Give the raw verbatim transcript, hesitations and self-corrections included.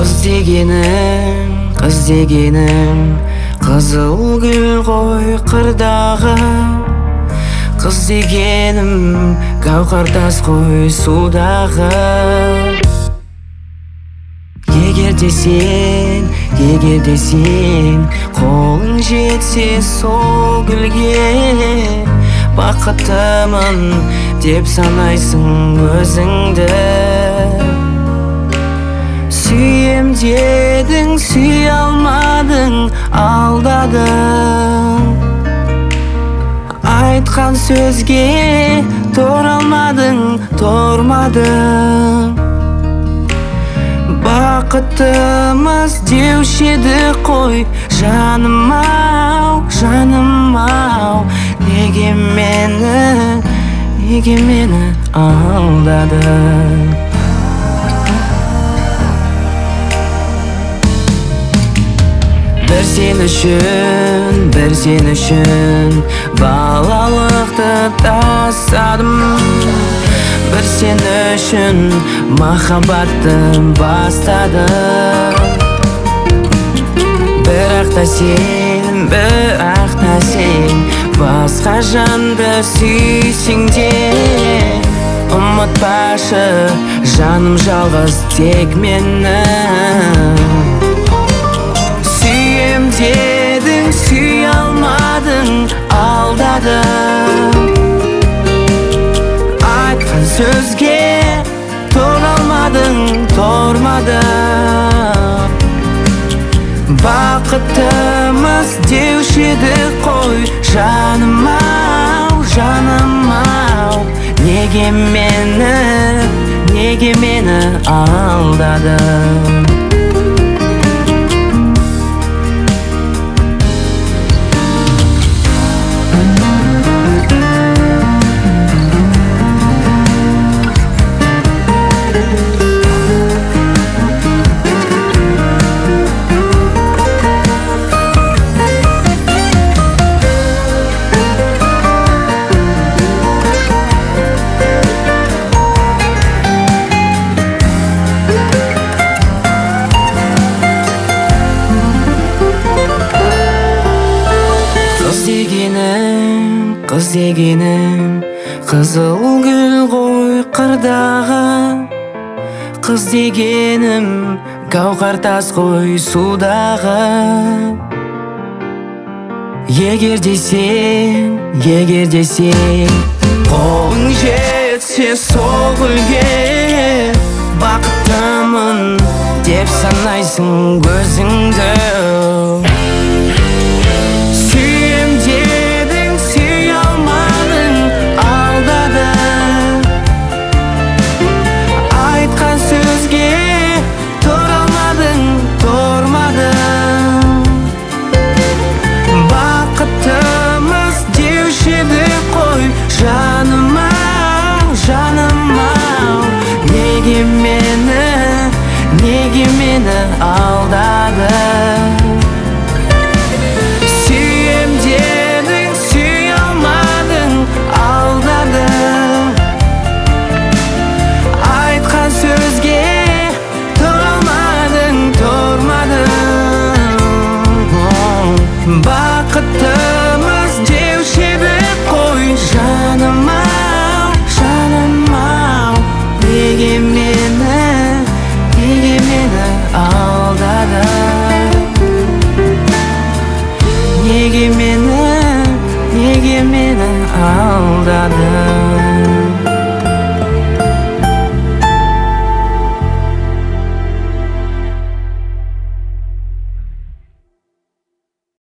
Қыз дегенім, қыз дегенім қызыл гүл ғой қырдағы. Қыз дегенім гауһар тас қой судағы. Егер де сен, егер де сен қолың жетсе сол гүлге, бақыттымын деп санайсың өзіңді. Сүйем дедің, сүйе алмадың, алдадың. Айтқан сөзге тұра алмадың, тұрмадың. Бақыттымыз деуші еді қой, жаным ау, жаным ау. Неге мені, неге мені алдадың? Бір сен үшін, бір сен үшін балалықты тастадым. Бір сен үшін махаббатты бастадым. Бірақ та сен, бірақ та сен басқа жанды сүйсең де, ұмытпашы жаным жалғыз тек мені. Сүйем дедің, сүйе алмадың, алдадың. Айтқан сөзге тұра алмадың, тұрмадың. Бақыттымыз деуші еді қой, жаным ау, жаным ау. Неге мені, неге мені алдадың? Қыз дегенім қызыл гүл ғой қырдағы. Қыз дегенім гауһар тас қой судағы. Егер де сен, егер де сен қолың жетсе сол гүлге, бақыттымын деп санайсың өзіңді. Жаным ау, жаным ау. Неге мені, неге мені алдадың?